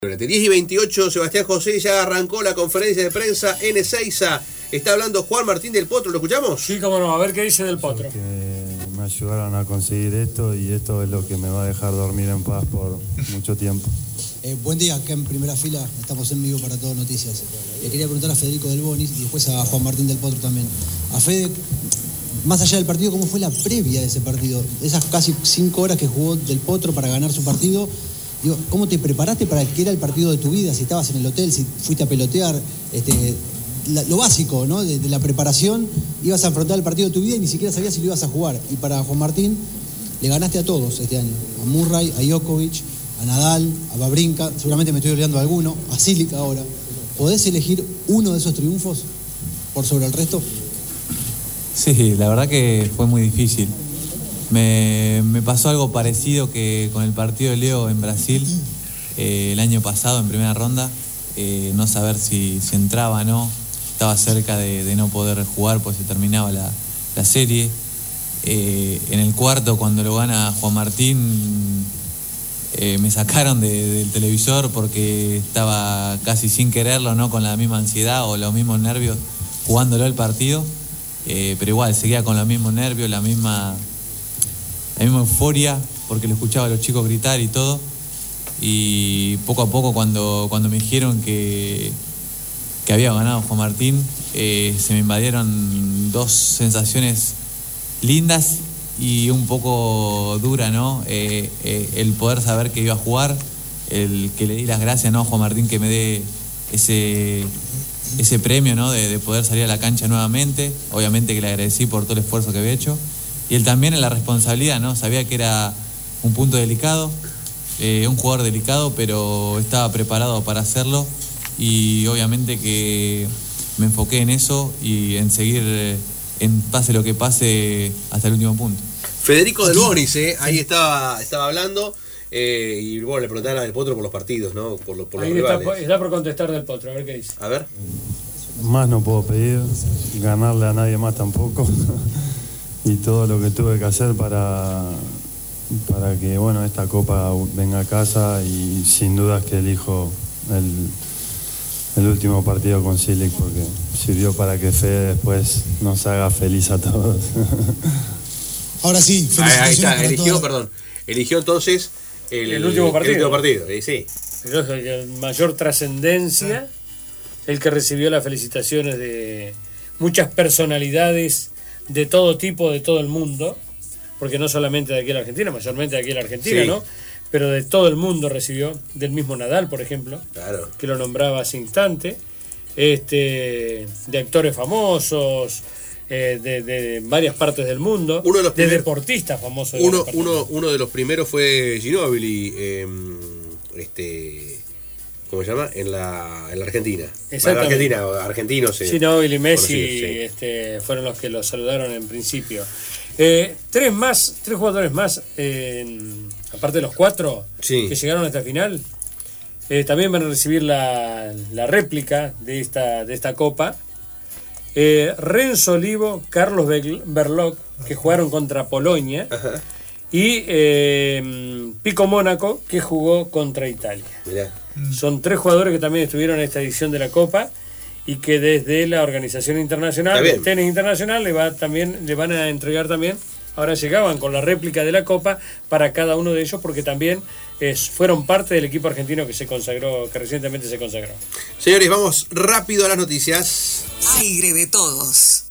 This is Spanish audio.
10:28, Sebastián José, ya arrancó la conferencia de prensa en Ezeiza. Está hablando Juan Martín del Potro, ¿lo escuchamos? Sí, cómo no, a ver qué dice del Potro. Que me ayudaron a conseguir esto y esto es lo que me va a dejar dormir en paz por mucho tiempo. Buen día, acá en primera fila, estamos en vivo para Todo Noticias. Le quería preguntar a Federico Del Bonis y después a Juan Martín del Potro también. A Fede, más allá del partido, ¿cómo fue la previa de ese partido? Esas casi 5 horas que jugó Del Potro para ganar su partido. Digo, ¿cómo te preparaste para que era el partido de tu vida? Si estabas en el hotel, si fuiste a pelotear, lo básico, ¿no? De la preparación, ibas a afrontar el partido de tu vida y ni siquiera sabías si lo ibas a jugar. Y para Juan Martín, le ganaste a todos este año. A Murray, a Djokovic, a Nadal, a Wawrinka, seguramente me estoy olvidando de alguno, a Cilic ahora. ¿Podés elegir uno de esos triunfos por sobre el resto? Sí, la verdad que fue muy difícil. Me pasó algo parecido que con el partido de Leo en Brasil el año pasado en primera ronda, no saber si entraba o no, estaba cerca de no poder jugar pues se terminaba la serie. En el cuarto cuando lo gana Juan Martín me sacaron del televisor porque estaba casi sin quererlo, ¿no? Con la misma ansiedad o los mismos nervios jugándolo el partido, pero igual seguía con los mismos nervios, la misma euforia, porque lo escuchaba a los chicos gritar y todo. Y poco a poco cuando me dijeron que había ganado Juan Martín, se me invadieron dos sensaciones lindas y un poco dura, ¿no? El poder saber que iba a jugar, el que le di las gracias, ¿no? a Juan Martín que me dé ese premio, ¿no? de poder salir a la cancha nuevamente. Obviamente que le agradecí por todo el esfuerzo que había hecho. Y él también en la responsabilidad, ¿no? Sabía que era un punto delicado, un jugador delicado, pero estaba preparado para hacerlo. Y obviamente que me enfoqué en eso y en seguir, en pase lo que pase, hasta el último punto. Federico Del Bonis, ahí estaba hablando. Y bueno, le preguntaban a Del Potro por los partidos, ¿no? Por los rivales. Está por contestar Del Potro, a ver qué dice. A ver. Más no puedo pedir, ganarle a nadie más tampoco. Y todo lo que tuve que hacer para que bueno esta copa venga a casa, y sin dudas que elijo el último partido con Cilic porque sirvió para que Fede después nos haga feliz a todos. Ahora sí, ahí está, eligió entonces el último partido. El último partido, sí. El mayor trascendencia, el que recibió las felicitaciones de muchas personalidades de todo tipo, de todo el mundo, porque no solamente de aquí a la Argentina, mayormente de aquí a la Argentina, sí. ¿No? Pero de todo el mundo recibió, del mismo Nadal, por ejemplo, claro, que lo nombraba hace instante, de actores famosos, de varias partes del mundo, de deportistas famosos. Uno de los primeros fue Ginóbili, ¿cómo se llama? En la Argentina. Exactamente. Argentinos. Ginóbili y Messi fueron los que lo saludaron en principio. Tres jugadores más, aparte de los 4 que llegaron hasta el final, también van a recibir la réplica de esta copa. Renzo Olivo, Carlos Berlocq, que jugaron contra Polonia. Ajá. Y Pico Mónaco, que jugó contra Italia. Mirá. Son 3 jugadores que también estuvieron en esta edición de la Copa y que desde la Organización Internacional de Tenis Internacional le van a entregar también. Ahora llegaban con la réplica de la Copa para cada uno de ellos, porque también fueron parte del equipo argentino que recientemente se consagró. Señores, vamos rápido a las noticias. Aire de todos.